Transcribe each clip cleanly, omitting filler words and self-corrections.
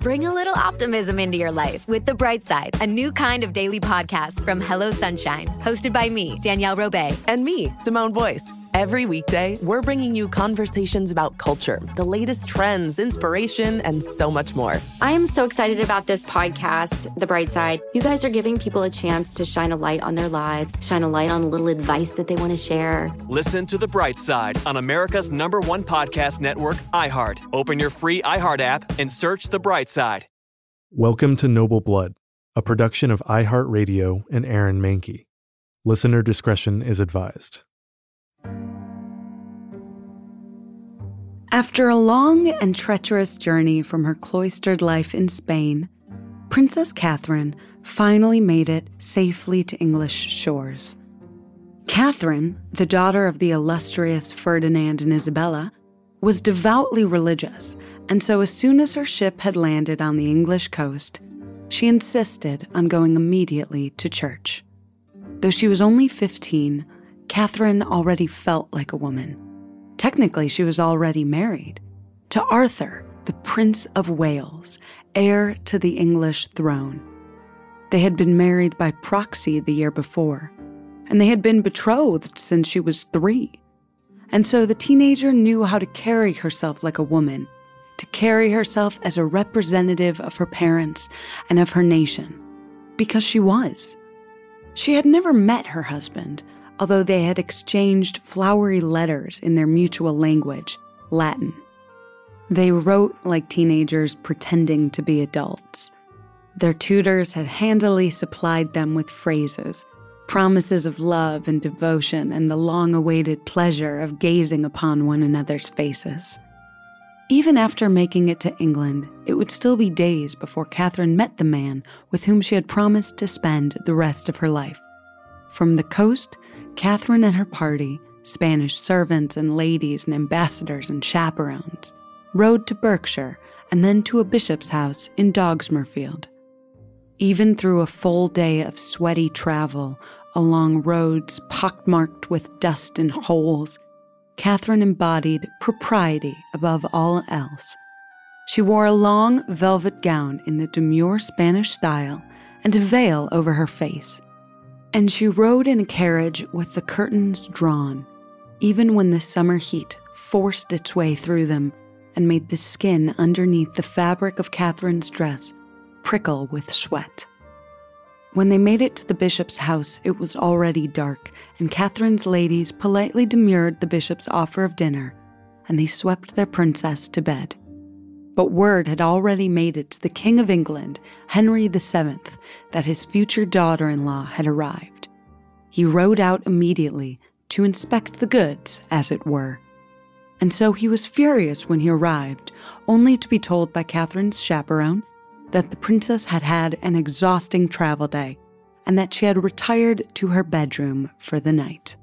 Bring a little optimism into your life with The Bright Side, a new kind of daily podcast from Hello Sunshine, hosted by me, Danielle Robay. And me, Simone Boyce. Every weekday, we're bringing you conversations about culture, the latest trends, inspiration, and so much more. I am so excited about this podcast, The Bright Side. You guys are giving people a chance to shine a light on their lives, shine a light on a little advice that they want to share. Listen to The Bright Side on America's #1 podcast network, iHeart. Open your free iHeart app and search The Bright Side. Welcome to Noble Blood, a production of iHeartRadio and Aaron Mahnke. Listener discretion is advised. After a long and treacherous journey from her cloistered life in Spain, Princess Catherine finally made it safely to English shores. Catherine, the daughter of the illustrious Ferdinand and Isabella, was devoutly religious, and so as soon as her ship had landed on the English coast, she insisted on going immediately to church. Though she was only 15, Catherine already felt like a woman. Technically, she was already married to Arthur, the Prince of Wales, heir to the English throne. They had been married by proxy the year before, and they had been betrothed since she was 3. And so the teenager knew how to carry herself like a woman, to carry herself as a representative of her parents and of her nation, because she was. She had never met her husband, although they had exchanged flowery letters in their mutual language, Latin. They wrote like teenagers pretending to be adults. Their tutors had handily supplied them with phrases, promises of love and devotion, and the long-awaited pleasure of gazing upon one another's faces. Even after making it to England, it would still be days before Catherine met the man with whom she had promised to spend the rest of her life. From the coast, Catherine and her party, Spanish servants and ladies and ambassadors and chaperones, rode to Berkshire and then to a bishop's house in Dogsmerfield. Even through a full day of sweaty travel along roads pockmarked with dust and holes, Catherine embodied propriety above all else. She wore a long velvet gown in the demure Spanish style and a veil over her face. And she rode in a carriage with the curtains drawn, even when the summer heat forced its way through them and made the skin underneath the fabric of Catherine's dress prickle with sweat. When they made it to the bishop's house, it was already dark, and Catherine's ladies politely demurred the bishop's offer of dinner, and they swept their princess to bed. But word had already made it to the King of England, Henry VII, that his future daughter-in-law had arrived. He rode out immediately to inspect the goods, as it were. And so he was furious when he arrived, only to be told by Catherine's chaperone that the princess had had an exhausting travel day, and that she had retired to her bedroom for the night.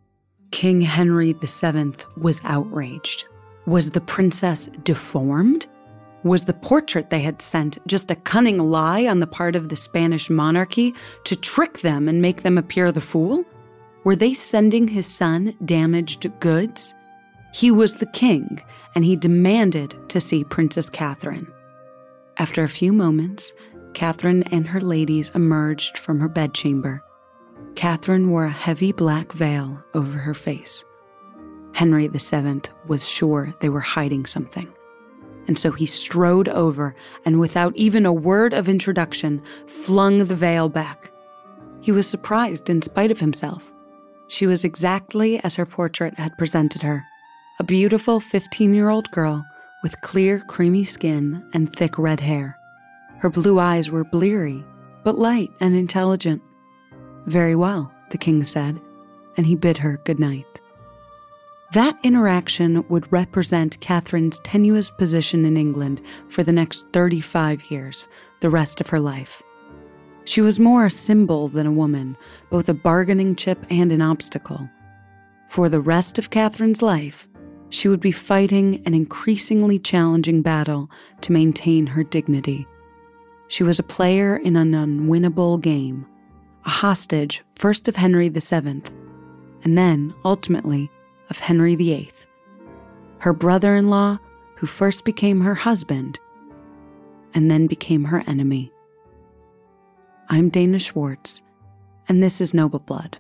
King Henry VII was outraged. Was the princess deformed? Was the portrait they had sent just a cunning lie on the part of the Spanish monarchy to trick them and make them appear the fool? Were they sending his son damaged goods? He was the king, and he demanded to see Princess Catherine. After a few moments, Catherine and her ladies emerged from her bedchamber. Catherine wore a heavy black veil over her face. Henry VII was sure they were hiding something. And so he strode over and without even a word of introduction, flung the veil back. He was surprised in spite of himself. She was exactly as her portrait had presented her, a beautiful 15-year-old girl with clear, creamy skin and thick red hair. Her blue eyes were bleary, but light and intelligent. "Very well," the king said, and he bid her good night. That interaction would represent Catherine's tenuous position in England for the next 35 years, the rest of her life. She was more a symbol than a woman, both a bargaining chip and an obstacle. For the rest of Catherine's life, she would be fighting an increasingly challenging battle to maintain her dignity. She was a player in an unwinnable game, a hostage first of Henry VII, and then, ultimately, of Henry VIII. Her brother-in-law, who first became her husband, and then became her enemy. I'm Dana Schwartz, and this is Noble Blood.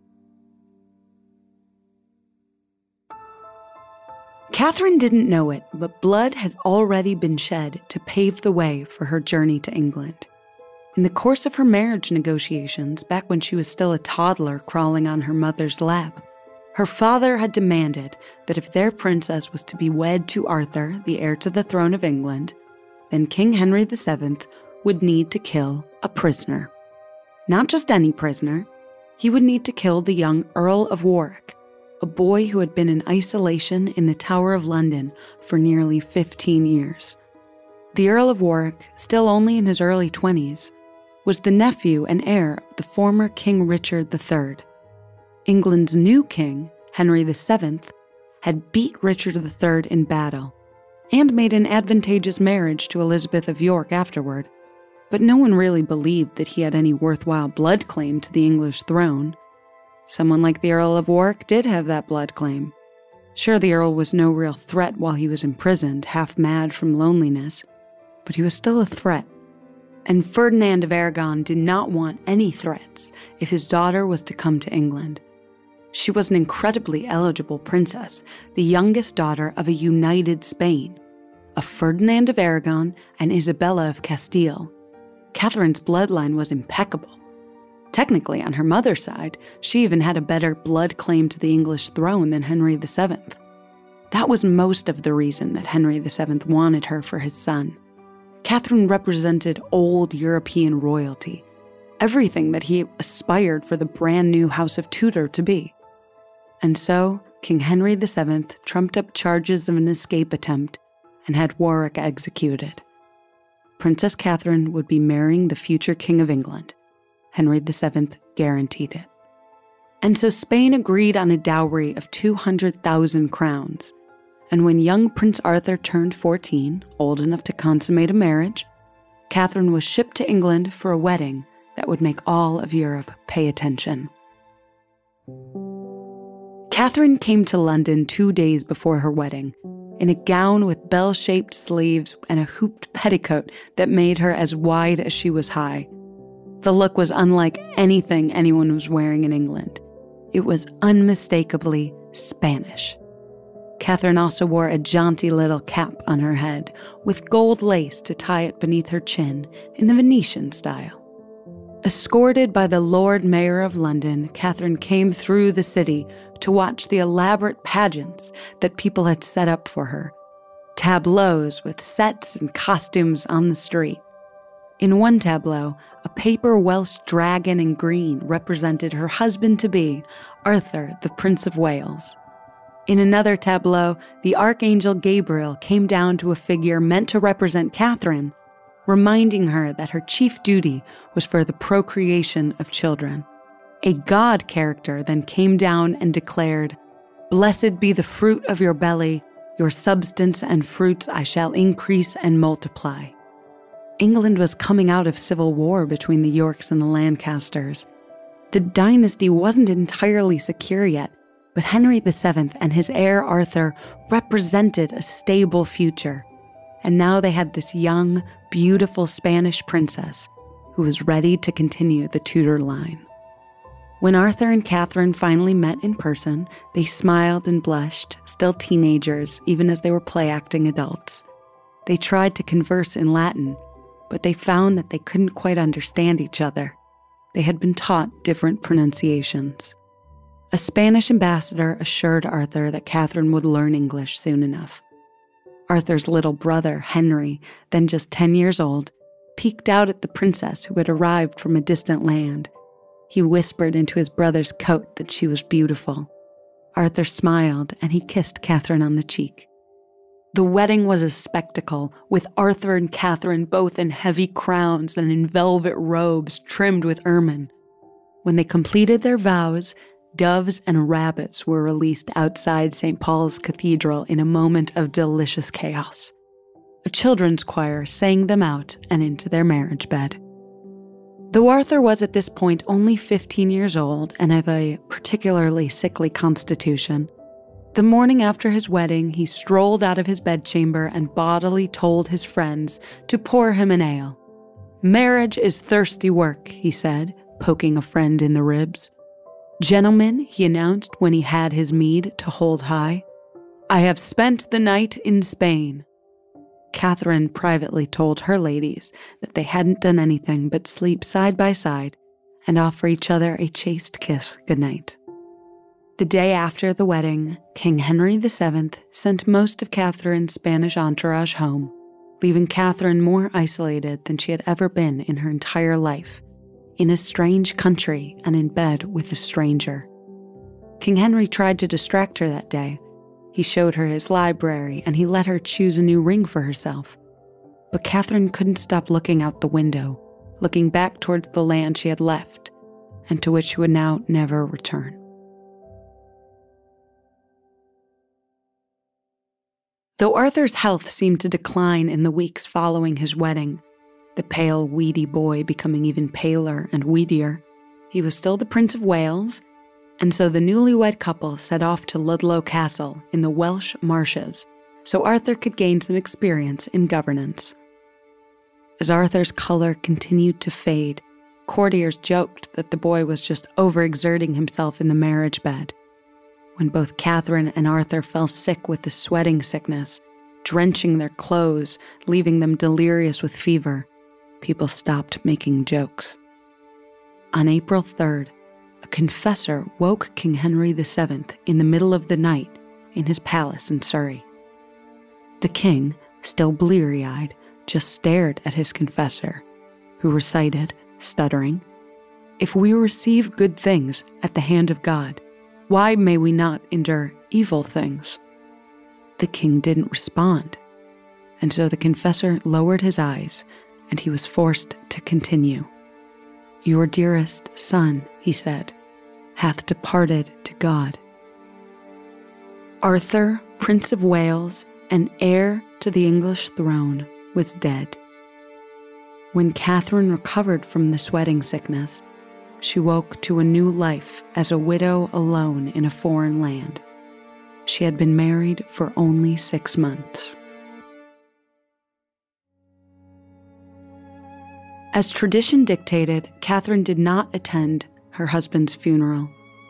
Catherine didn't know it, but blood had already been shed to pave the way for her journey to England. In the course of her marriage negotiations, back when she was still a toddler crawling on her mother's lap, her father had demanded that if their princess was to be wed to Arthur, the heir to the throne of England, then King Henry VII would need to kill a prisoner. Not just any prisoner. He would need to kill the young Earl of Warwick, a boy who had been in isolation in the Tower of London for nearly 15 years. The Earl of Warwick, still only in his early 20s, was the nephew and heir of the former King Richard III. England's new king, Henry VII, had beat Richard III in battle and made an advantageous marriage to Elizabeth of York afterward, but no one really believed that he had any worthwhile blood claim to the English throne. Someone like the Earl of Warwick did have that blood claim. Sure, the Earl was no real threat while he was imprisoned, half mad from loneliness, but he was still a threat. And Ferdinand of Aragon did not want any threats if his daughter was to come to England. She was an incredibly eligible princess, the youngest daughter of a united Spain, of Ferdinand of Aragon and Isabella of Castile. Catherine's bloodline was impeccable. Technically, on her mother's side, she even had a better blood claim to the English throne than Henry VII. That was most of the reason that Henry VII wanted her for his son. Catherine represented old European royalty, everything that he aspired for the brand new House of Tudor to be. And so, King Henry VII trumped up charges of an escape attempt and had Warwick executed. Princess Catherine would be marrying the future King of England. Henry VII guaranteed it. And so Spain agreed on a dowry of 200,000 crowns. And when young Prince Arthur turned 14, old enough to consummate a marriage, Catherine was shipped to England for a wedding that would make all of Europe pay attention. Catherine came to London 2 days before her wedding, in a gown with bell-shaped sleeves and a hooped petticoat that made her as wide as she was high. The look was unlike anything anyone was wearing in England. It was unmistakably Spanish. Catherine also wore a jaunty little cap on her head, with gold lace to tie it beneath her chin in the Venetian style. Escorted by the Lord Mayor of London, Catherine came through the city to watch the elaborate pageants that people had set up for her, tableaus with sets and costumes on the street. In one tableau, a paper Welsh dragon in green represented her husband-to-be, Arthur, the Prince of Wales. In another tableau, the Archangel Gabriel came down to a figure meant to represent Catherine, reminding her that her chief duty was for the procreation of children. A god character then came down and declared, "Blessed be the fruit of your belly, your substance and fruits I shall increase and multiply." England was coming out of civil war between the Yorks and the Lancasters. The dynasty wasn't entirely secure yet, but Henry VII and his heir Arthur represented a stable future. And now they had this young, beautiful Spanish princess who was ready to continue the Tudor line. When Arthur and Catherine finally met in person, they smiled and blushed, still teenagers, even as they were play-acting adults. They tried to converse in Latin, but they found that they couldn't quite understand each other. They had been taught different pronunciations. A Spanish ambassador assured Arthur that Catherine would learn English soon enough. Arthur's little brother, Henry, then just 10 years old, peeked out at the princess who had arrived from a distant land. He whispered into his brother's coat that she was beautiful. Arthur smiled, and he kissed Catherine on the cheek. The wedding was a spectacle, with Arthur and Catherine both in heavy crowns and in velvet robes trimmed with ermine. When they completed their vows, doves and rabbits were released outside St. Paul's Cathedral in a moment of delicious chaos. A children's choir sang them out and into their marriage bed. Though Arthur was at this point only 15 years old and of a particularly sickly constitution, The morning after his wedding, he strolled out of his bedchamber and bodily told his friends to pour him an ale. "Marriage is thirsty work," he said, poking a friend in the ribs. "Gentlemen," he announced when he had his mead to hold high, "I have spent the night in Spain." Catherine privately told her ladies that they hadn't done anything but sleep side by side and offer each other a chaste kiss goodnight. The day after the wedding, King Henry VII sent most of Catherine's Spanish entourage home, leaving Catherine more isolated than she had ever been in her entire life, in a strange country and in bed with a stranger. King Henry tried to distract her that day. He showed her his library and he let her choose a new ring for herself. But Catherine couldn't stop looking out the window, looking back towards the land she had left and to which she would now never return. Though Arthur's health seemed to decline in the weeks following his wedding, the pale, weedy boy becoming even paler and weedier, he was still the Prince of Wales, and so the newlywed couple set off to Ludlow Castle in the Welsh marshes so Arthur could gain some experience in governance. As Arthur's color continued to fade, courtiers joked that the boy was just overexerting himself in the marriage bed. When both Catherine and Arthur fell sick with the sweating sickness, drenching their clothes, leaving them delirious with fever, people stopped making jokes. On April 3rd, a confessor woke King Henry VII in the middle of the night in his palace in Surrey. The king, still bleary-eyed, just stared at his confessor, who recited, stuttering, "If we receive good things at the hand of God, why may we not endure evil things?" The king didn't respond, and so the confessor lowered his eyes, and he was forced to continue. "Your dearest son," he said, "hath departed to God." Arthur, Prince of Wales, and heir to the English throne, was dead. When Catherine recovered from the sweating sickness, she woke to a new life as a widow alone in a foreign land. She had been married for only 6 months. As tradition dictated, Catherine did not attend her husband's funeral.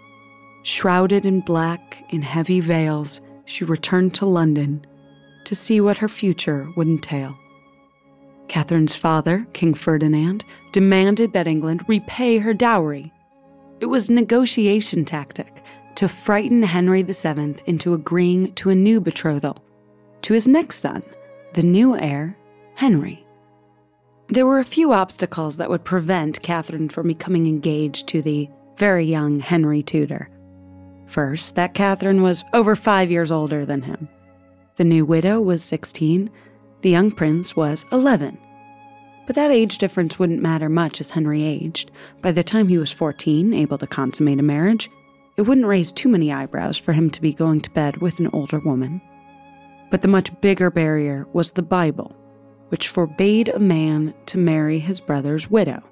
Shrouded in black, in heavy veils, she returned to London to see what her future would entail. Catherine's father, King Ferdinand, demanded that England repay her dowry. It was a negotiation tactic to frighten Henry VII into agreeing to a new betrothal to his next son, the new heir, Henry. There were a few obstacles that would prevent Catherine from becoming engaged to the very young Henry Tudor. First, that Catherine was over 5 years older than him. The new widow was 16, the young prince was 11. But that age difference wouldn't matter much as Henry aged. By the time he was 14, able to consummate a marriage, it wouldn't raise too many eyebrows for him to be going to bed with an older woman. But the much bigger barrier was the Bible, which forbade a man to marry his brother's widow.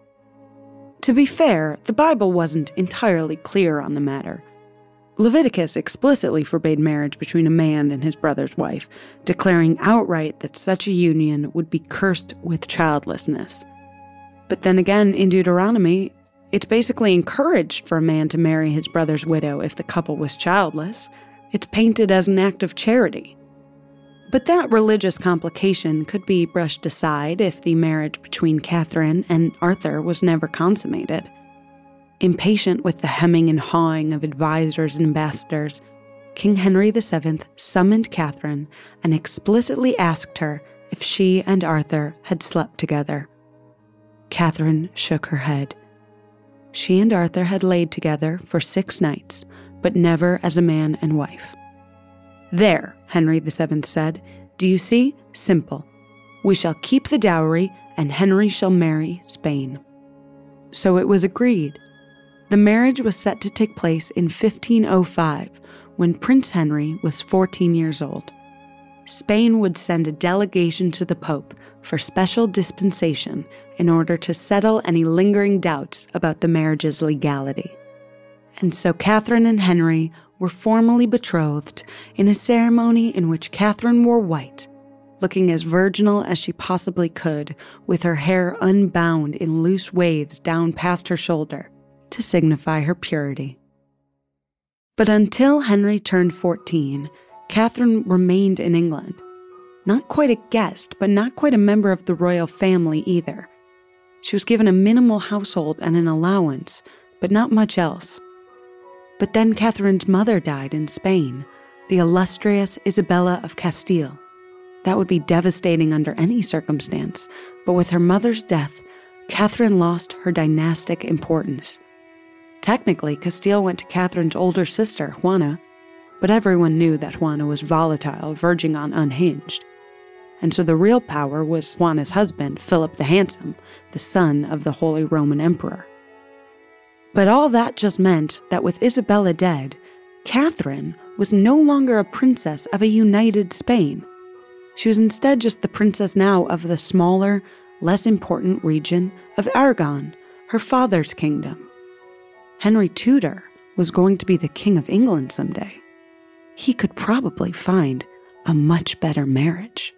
To be fair, the Bible wasn't entirely clear on the matter. Leviticus explicitly forbade marriage between a man and his brother's wife, declaring outright that such a union would be cursed with childlessness. But then again, in Deuteronomy, it basically encouraged for a man to marry his brother's widow if the couple was childless. It's painted as an act of charity. But that religious complication could be brushed aside if the marriage between Catherine and Arthur was never consummated. Impatient with the hemming and hawing of advisors and ambassadors, King Henry VII summoned Catherine and explicitly asked her if she and Arthur had slept together. Catherine shook her head. She and Arthur had laid together for 6 nights, but never as a man and wife. "There," Henry VII said, "do you see? Simple. We shall keep the dowry, and Henry shall marry Spain." So it was agreed. The marriage was set to take place in 1505, when Prince Henry was 14 years old. Spain would send a delegation to the Pope for special dispensation in order to settle any lingering doubts about the marriage's legality. And so Catherine and Henry were formally betrothed in a ceremony in which Catherine wore white, looking as virginal as she possibly could, with her hair unbound in loose waves down past her shoulder to signify her purity. But until Henry turned 14, Catherine remained in England. Not quite a guest, but not quite a member of the royal family either. She was given a minimal household and an allowance, but not much else. But then Catherine's mother died in Spain, the illustrious Isabella of Castile. That would be devastating under any circumstance, but with her mother's death, Catherine lost her dynastic importance. Technically, Castile went to Catherine's older sister, Juana, but everyone knew that Juana was volatile, verging on unhinged. And so the real power was Juana's husband, Philip the Handsome, the son of the Holy Roman Emperor. But all that just meant that with Isabella dead, Catherine was no longer a princess of a united Spain. She was instead just the princess now of the smaller, less important region of Aragon, her father's kingdom. Henry Tudor was going to be the King of England someday. He could probably find a much better marriage.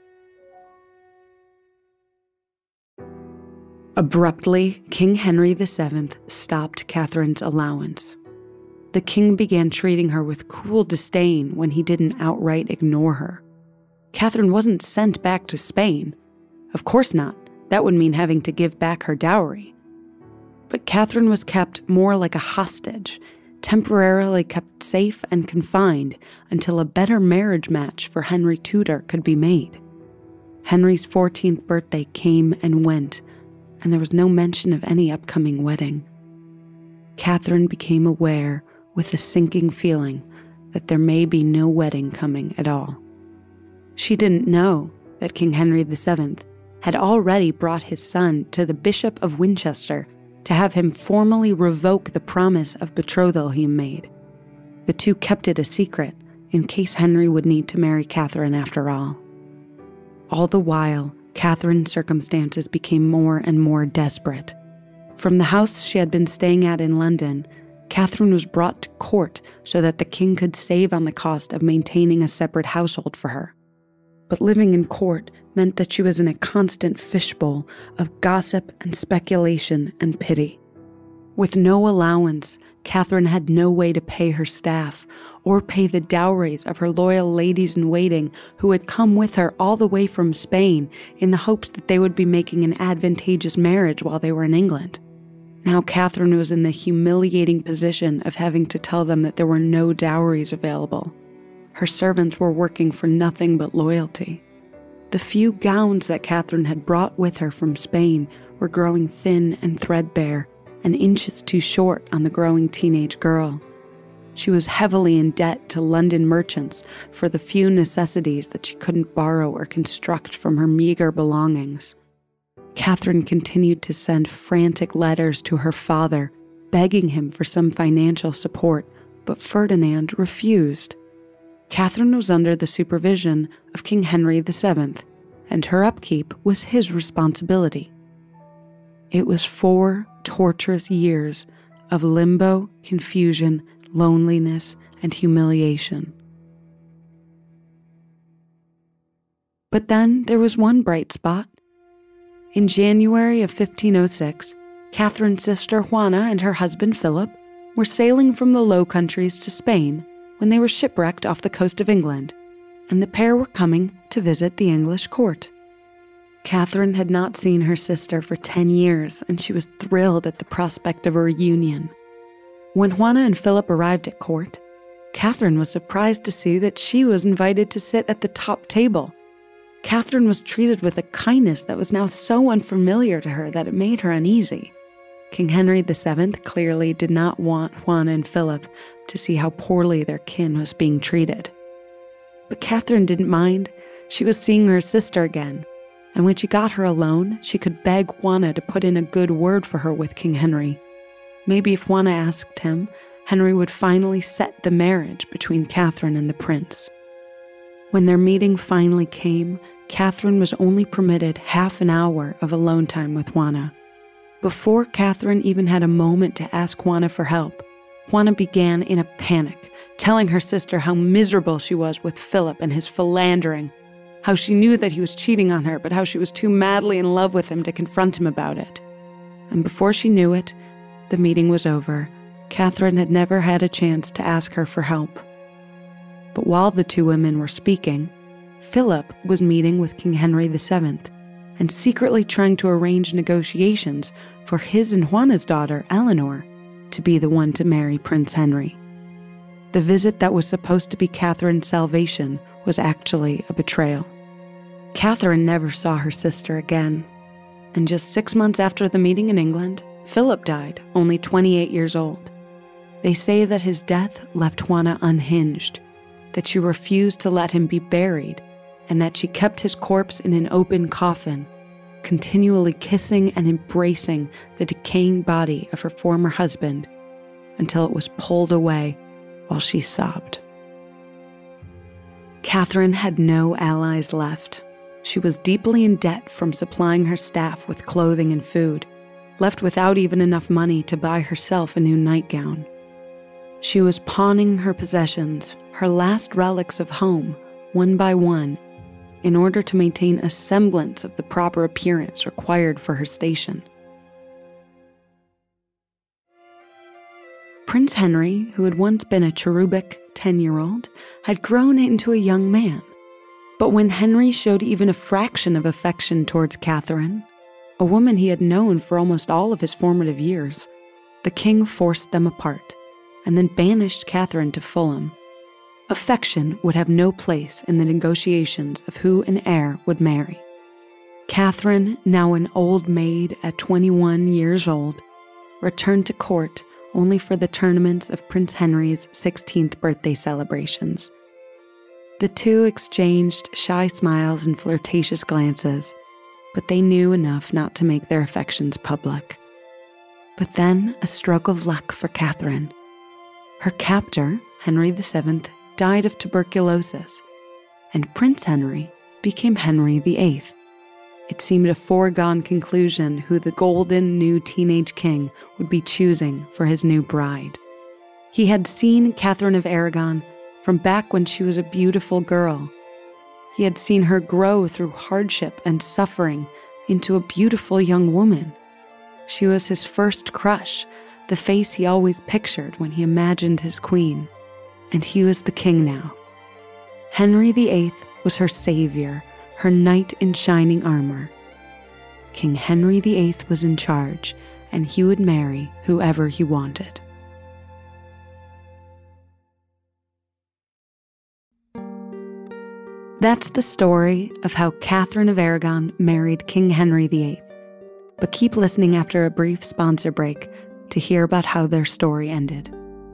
Abruptly, King Henry VII stopped Catherine's allowance. The king began treating her with cool disdain when he didn't outright ignore her. Catherine wasn't sent back to Spain. Of course not. That would mean having to give back her dowry. But Catherine was kept more like a hostage, temporarily kept safe and confined until a better marriage match for Henry Tudor could be made. Henry's 14th birthday came and went, and there was no mention of any upcoming wedding. Catherine became aware with a sinking feeling that there may be no wedding coming at all. She didn't know that King Henry VII had already brought his son to the Bishop of Winchester to have him formally revoke the promise of betrothal he made. The two kept it a secret in case Henry would need to marry Catherine after all. All the while, Catherine's circumstances became more and more desperate. From the house she had been staying at in London, Catherine was brought to court so that the king could save on the cost of maintaining a separate household for her. But living in court meant that she was in a constant fishbowl of gossip and speculation and pity. With no allowance, Catherine had no way to pay her staff or pay the dowries of her loyal ladies-in-waiting who had come with her all the way from Spain in the hopes that they would be making an advantageous marriage while they were in England. Now Catherine was in the humiliating position of having to tell them that there were no dowries available. Her servants were working for nothing but loyalty. The few gowns that Catherine had brought with her from Spain were growing thin and threadbare, and inches too short on the growing teenage girl. She was heavily in debt to London merchants for the few necessities that she couldn't borrow or construct from her meager belongings. Catherine continued to send frantic letters to her father, begging him for some financial support, but Ferdinand refused. Catherine was under the supervision of King Henry VII, and her upkeep was his responsibility. It was 4 torturous years of limbo, confusion, loneliness, and humiliation. But then there was one bright spot. In January of 1506, Catherine's sister Juana and her husband Philip were sailing from the Low Countries to Spain when they were shipwrecked off the coast of England, and the pair were coming to visit the English court. Catherine had not seen her sister for 10 years, and she was thrilled at the prospect of a reunion. When Juana and Philip arrived at court, Catherine was surprised to see that she was invited to sit at the top table. Catherine was treated with a kindness that was now so unfamiliar to her that it made her uneasy. King Henry VII clearly did not want Juana and Philip to see how poorly their kin was being treated. But Catherine didn't mind. She was seeing her sister again, and when she got her alone, she could beg Juana to put in a good word for her with King Henry. Maybe if Juana asked him, Henry would finally set the marriage between Catherine and the prince. When their meeting finally came, Catherine was only permitted half an hour of alone time with Juana. Before Catherine even had a moment to ask Juana for help, Juana began in a panic telling her sister how miserable she was with Philip and his philandering, how she knew that he was cheating on her, but how she was too madly in love with him to confront him about it. And before she knew it, the meeting was over. Catherine had never had a chance to ask her for help. But while the two women were speaking, Philip was meeting with King Henry VII and secretly trying to arrange negotiations for his and Juana's daughter, Eleanor, to be the one to marry Prince Henry. The visit that was supposed to be Catherine's salvation was actually a betrayal. Catherine never saw her sister again, and just 6 months after the meeting in England, Philip died, only 28 years old. They say that his death left Juana unhinged, that she refused to let him be buried, and that she kept his corpse in an open coffin, continually kissing and embracing the decaying body of her former husband until it was pulled away while she sobbed. Catherine had no allies left. She was deeply in debt from supplying her staff with clothing and food, left without even enough money to buy herself a new nightgown. She was pawning her possessions, her last relics of home, one by one, in order to maintain a semblance of the proper appearance required for her station. Prince Henry, who had once been a cherubic 10-year-old, had grown into a young man. But when Henry showed even a fraction of affection towards Catherine, a woman he had known for almost all of his formative years, the king forced them apart and then banished Catherine to Fulham. Affection would have no place in the negotiations of who an heir would marry. Catherine, now an old maid at 21 years old, returned to court only for the tournaments of Prince Henry's 16th birthday celebrations. The two exchanged shy smiles and flirtatious glances, but they knew enough not to make their affections public. But then a stroke of luck for Catherine. Her captor, Henry VII, died of tuberculosis, and Prince Henry became Henry VIII. It seemed a foregone conclusion who the golden new teenage king would be choosing for his new bride. He had seen Catherine of Aragon from back when she was a beautiful girl. He had seen her grow through hardship and suffering into a beautiful young woman. She was his first crush, the face he always pictured when he imagined his queen. And he was the king now. Henry VIII was her savior, her knight in shining armor. King Henry VIII was in charge, and he would marry whoever he wanted. That's the story of how Catherine of Aragon married King Henry VIII. But keep listening after a brief sponsor break to hear about how their story ended.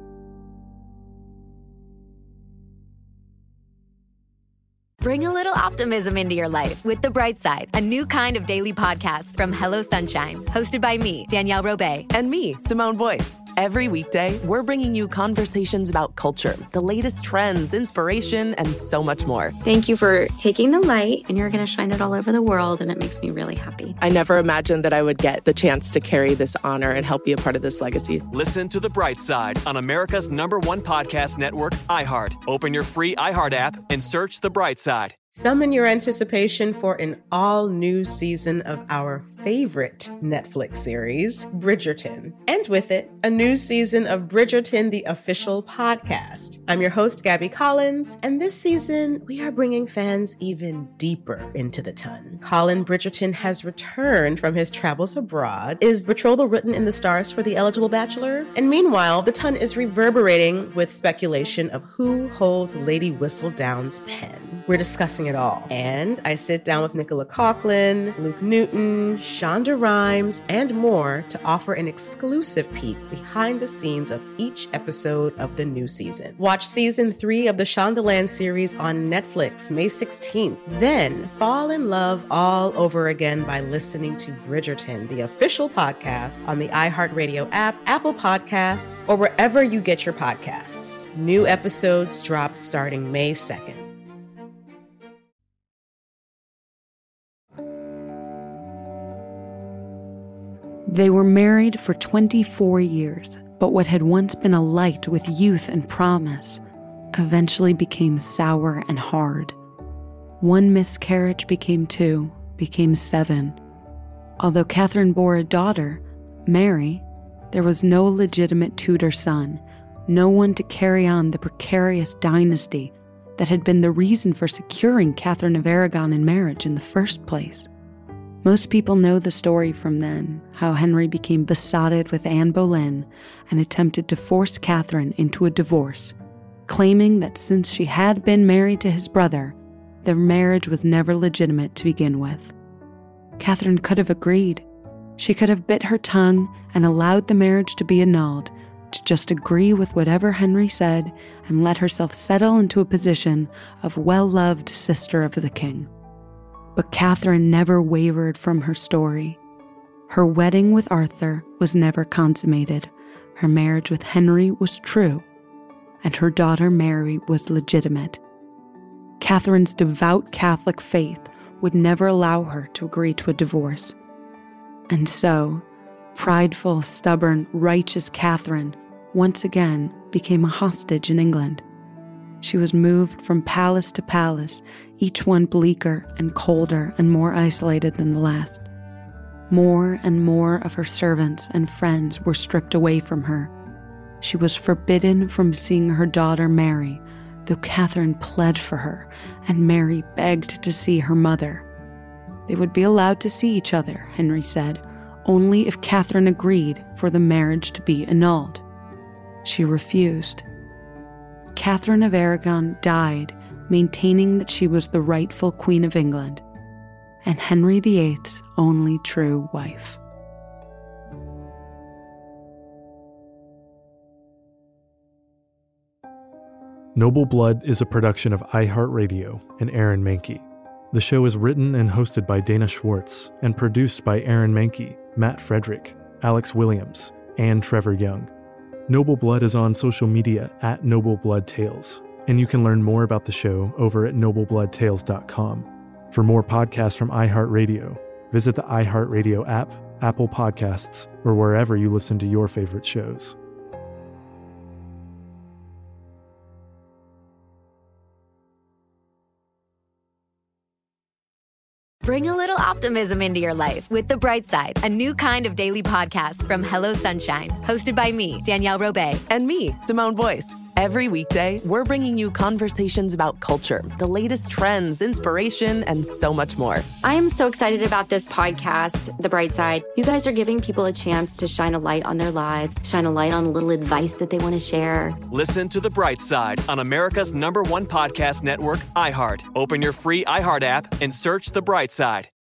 Bring a little optimism into your life with The Bright Side, a new kind of daily podcast from Hello Sunshine, hosted by me, Danielle Robay. And me, Simone Boyce. Every weekday, we're bringing you conversations about culture, the latest trends, inspiration, and so much more. Thank you for taking the light, and you're going to shine it all over the world, and it makes me really happy. I never imagined that I would get the chance to carry this honor and help be a part of this legacy. Listen to The Bright Side on America's #1 podcast network, iHeart. Open your free iHeart app and search The Bright Side. Summon your anticipation for an all-new season of our favorite Netflix series, Bridgerton. And with it, a new season of Bridgerton, the official podcast. I'm your host, Gabby Collins, and this season, we are bringing fans even deeper into the ton. Colin Bridgerton has returned from his travels abroad. Is betrothal written in the stars for the eligible bachelor? And meanwhile, the ton is reverberating with speculation of who holds Lady Whistledown's pen. We're discussing it all. And I sit down with Nicola Coughlan, Luke Newton, Shonda Rhimes, and more to offer an exclusive peek behind the scenes of each episode of the new season. Watch season 3 of the Shondaland series on Netflix May 16th. Then fall in love all over again by listening to Bridgerton, the official podcast on the iHeartRadio app, Apple Podcasts, or wherever you get your podcasts. New episodes drop starting May 2nd. They were married for 24 years, but what had once been a light with youth and promise eventually became sour and hard. One miscarriage became 2, became 7. Although Catherine bore a daughter, Mary, there was no legitimate Tudor son, no one to carry on the precarious dynasty that had been the reason for securing Catherine of Aragon in marriage in the first place. Most people know the story from then, how Henry became besotted with Anne Boleyn and attempted to force Catherine into a divorce, claiming that since she had been married to his brother, their marriage was never legitimate to begin with. Catherine could have agreed. She could have bit her tongue and allowed the marriage to be annulled, to just agree with whatever Henry said and let herself settle into a position of well-loved sister of the king. But Catherine never wavered from her story. Her wedding with Arthur was never consummated. Her marriage with Henry was true, and her daughter Mary was legitimate. Catherine's devout Catholic faith would never allow her to agree to a divorce. And so, prideful, stubborn, righteous Catherine once again became a hostage in England. She was moved from palace to palace, each one bleaker and colder and more isolated than the last. More and more of her servants and friends were stripped away from her. She was forbidden from seeing her daughter Mary, though Catherine pled for her, and Mary begged to see her mother. They would be allowed to see each other, Henry said, only if Catherine agreed for the marriage to be annulled. She refused. Catherine of Aragon died, maintaining that she was the rightful Queen of England, and Henry VIII's only true wife. Noble Blood is a production of iHeartRadio and Aaron Mahnke. The show is written and hosted by Dana Schwartz and produced by Aaron Mahnke, Matt Frederick, Alex Williams, and Trevor Young. Noble Blood is on social media at Noble Blood Tales, and you can learn more about the show over at noblebloodtales.com. For more podcasts from iHeartRadio, visit the iHeartRadio app, Apple Podcasts, or wherever you listen to your favorite shows. Bring a little optimism into your life with The Bright Side, a new kind of daily podcast from Hello Sunshine, hosted by me, Danielle Robay. And me, Simone Boyce. Every weekday, we're bringing you conversations about culture, the latest trends, inspiration, and so much more. I am so excited about this podcast, The Bright Side. You guys are giving people a chance to shine a light on their lives, shine a light on a little advice that they want to share. Listen to The Bright Side on America's #1 podcast network, iHeart. Open your free iHeart app and search The Bright Side.